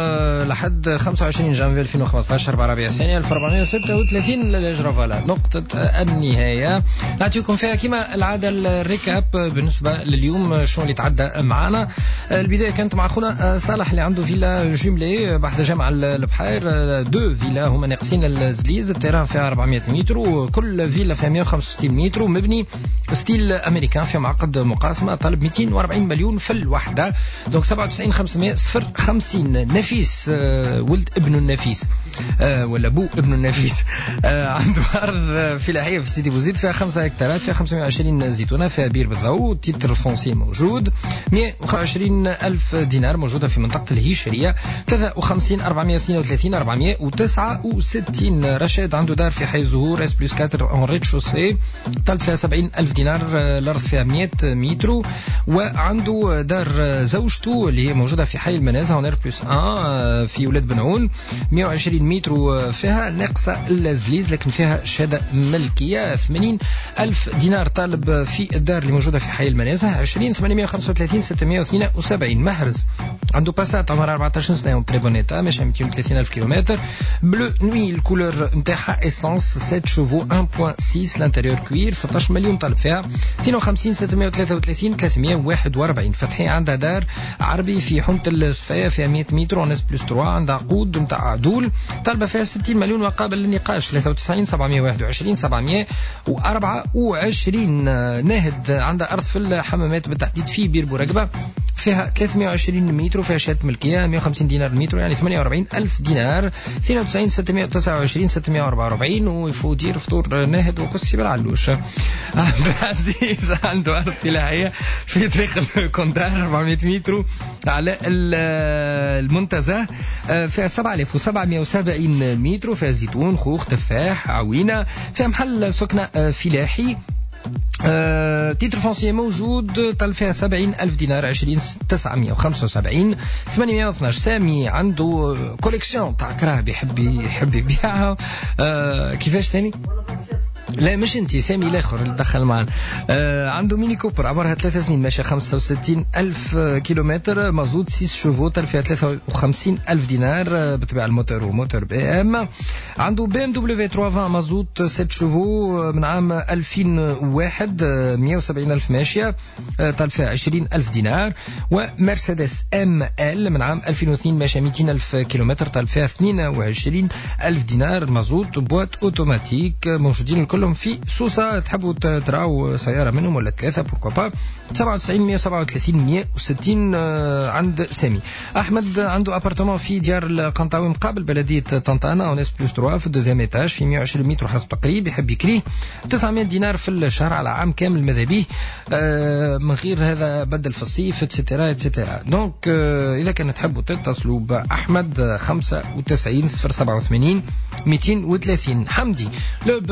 لحد خمسة وعشرين جانفي ألفين وخمسطاش أربعة ربيع الثانية ألف وأربعمائة وستة وثلاثين للجرافالا. نقطة النهاية نعطيكم فيها كما العادة الريكاب بالنسبة لليوم شنو اللي تعدى معنا. البداية كانت مع أخونا صالح اللي عنده فيلا جملة بحث جامع البحير دو فيلا هما ناقصين الزليز. التيران فيها أربعمائة متر وكل فيلا فيها مائة وخمسة وستين متر ومبني ستيل أمريكان في معقد مقاسمة. طالب مئتين وأربعين مليون في الوحدة. دونك سبعة وتسعين خمسمائة صفر خمسين. نفيس آه ولد ابن النفيس آه ولا بو ابن النفيس آه عنده أرض فلاحية في سيدي بوزيد فيها خمسة هكتارات فيها خمسمائة وعشرين زيتونة فيها بير بالضوء. تيتر فونسي موجود. مئة وخمسة وعشرين ألف دينار موجودة في منطقة الهيشرية. ثلاثة وخمسين أربعمائة واثنين وثلاثين أربعمائة وتسعة وستين. رشاد عنده دار في حي زهور اس بلس أربعة اون ريد شوسي. طالب فيها سبعين ألف دينار. الأرض فيها مئة متر وعنده دار زوجته اللي هي موجودة في حي المنازة هونير بلس واحد في ولاد بنعون مئة وعشرين متر فيها ناقصة الزليز لكن فيها شهادة ملكية. ثمانين ألف دينار طالب في الدار اللي موجودة في حي المنازة. عشرين ثمانمائة وخمسة وثلاثين ستمائة واثنين وسبعين. محرز عنده باسات عمر أربعة عشر سنة تريبونيتا ماشي مئتين وثلاثين ألف كيلومتر. بلو نوي الكولور نتاعها اسانس سبعة شوفو واحد فاصلة ستة الانتيريور كوير ستة عشر مليون طالب فيها. اثنين وخمسين ستمائة وثلاثة وثلاثين ثلاثمائة وواحد وأربعين. فتحية عندها دار عربي في حومة الصفاية فيها مئة متر ونس بلس ثلاثة. عندها عقود نتاع عدول طالبة فيها ستين مليون وقابل للنقاش. ثلاثة وتسعين سبعمائة وواحد وعشرين سبعمائة وأربعة وعشرين. ناهد عندها أرض في الحمامات بالتحديد في بير بورقبة فيها ثلاثمائة وعشرين متر وفيها شهادة ملكية مئة وخمسين دينار المتر يعني ثمانية وأربعين ألف دينار. اثنين وتسعين ستمائة وتسعة وعشرين ستمائة وأربعة وأربعين ويفو دير فطور ناهد وقصي بالعلوش. عبد العزيز عنده أرض فلاحية في طريق الكوندار أربعمائة متر على المنتزه فيها سبعة آلاف وسبعمائة وسبعين متر فيها زيتون خوخ تفاح عوينة فيها محل سكنة فلاحي. أه، تيتر فونسية موجود طلب فيها سبعين ألف دينار عشرين تسعمائة وخمسة وسبعين ثمانمائة واثناش. سامي عنده كوليكسيون تاع كراهب يحب يحب يبيعها. أه، كيفاش سامي؟ لا مش انتي سامي الاخر اللي دخل معنا. آه عنده ميني كوبر عمرها ثلاثة سنين ماشيه خمسة وستين ألف كيلومتر مازوت ستة شوفو طلب فيها ثلاثة وخمسين ألف دينار آه بطبيعة الموتور وموتور بي ام. عنده بي ام دبليو ثلاثمائة مازوت ستة شوفو من عام ألفين وواحد آه مئة وسبعين ألف ماشيه آه طلب فيها عشرين ألف دينار. ومرسيدس ام ال من عام ألفين واثنين ماشيه مئتين ألف كيلومتر طلب فيها اثنين وعشرين ألف دينار مازوت بوات اوتوماتيك موجودين كلهم في سوسة. تحبوا تراو سيارة منهم ولا ثلاثة بوركوا با. سبعة وتسعين مئة وسبعة وثلاثين مئة وستين عند سامي. أحمد عنده أبارتمان في ديار القنطاوي مقابل بلدية طنطانة ونس بلس ثلاثة في الدوزيام إيتاج في مئة وعشرين متر حسب تقريب يحب يكريه تسعمائة دينار في الشهر على عام كامل ماذا به من غير هذا بدل في الصيف اتسيتيرا اتسيتيرا. دونك إذا كان تحبوا تتصلوا بأحمد خمسة وتسعين صفر سبعة وثمانين مئتين وثلاثين. حمدي لو باز دو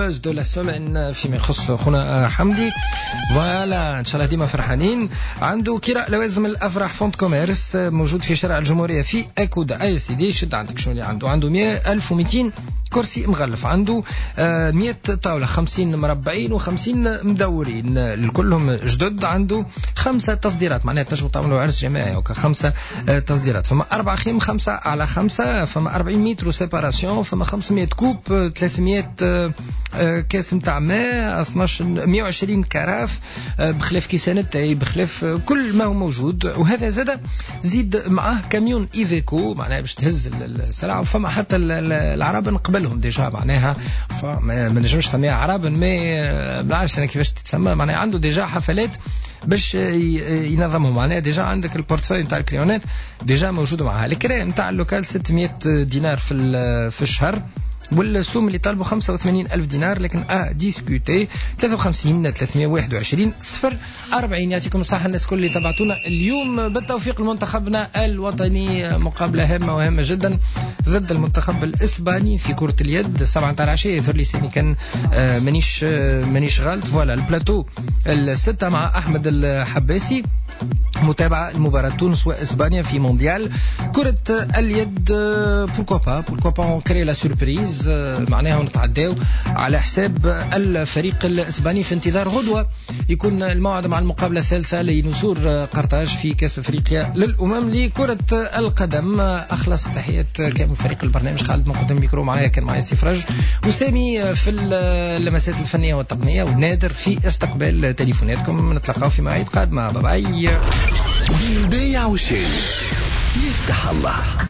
السمع فيما يخص خونا حمدي. فوالا ان شاء الله ديما فرحانين. عنده كراء لوازم الافراح فونت كوميرس موجود في شارع الجمهوريه في اكود اي سي دي. شد عندك شنو اللي عنده؟ عنده مئة ألف ومئتين كرسي مغلف، عنده مئة طاولة خمسين مربعين وخمسين مدورين كلهم جدد، عنده خمسة تصديرات معناها تنجموا تعملوا عرس جماعي وكا خمسة تصديرات. فما أربع خيم خمسة على خمسة، فما أربعين متر سيباراسيون، فما خمسمئة كوب، ثلاثمئة كاس متاع ماء، اثناش مئة وعشرين كراف بخلاف كيسانات بخلاف كل ما هو موجود. وهذا زاد زيد معاه كاميون ايفيكو معناها باش تهز السلعة. وفما حتى العرب قبلهم ديجا معناها، فما نجمش نسميها عرب ما بنعرفش انا كيفاش تتسمى، معناها عنده ديجا حفلات باش ينظمهم. معناها ديجا عندك البورتفوي نتاع الكريونات ديجا موجود معها. الكراء نتاع اللوكال ستمئة دينار في في الشهر، والسوم اللي طالبوا خمسة وثمانين ألف دينار، لكن اه ديسبيوتي ثلاثة وخمسين ثلاثمئة وواحد وعشرين صفر أربعين. يعطيكم الصحة الناس كل اللي تبعتونا اليوم. بالتوفيق لمنتخبنا الوطني، مقابلة هامة وهامة جدا ضد المنتخب الإسباني في كرة اليد سبعة تاع العشية. يظهر لي سامي كان آه مانيش آه مانيش غلط. فوالا البلاتو الستة مع أحمد الحباسي، متابعة المباراة تونس وإسبانيا في مونديال كرة اليد. بوركوا با بوركوا با اون كري لا سوربريز، معناها نتعداو على حساب الفريق الإسباني في انتظار غدوة يكون الموعد مع المقابلة الثالثة لنسور قرطاج في كأس أفريقيا للأمم لكرة القدم. أخلص تحيات كامل فريق البرنامج. خالد من قدام الميكرو، معايا كان معايا سفرج وسامي في اللمسات الفنية والتقنية، ونادر في استقبال تليفوناتكم. نتلقاو في مواعيد قادمة. باي باي. البيع والشراء يفتح الله.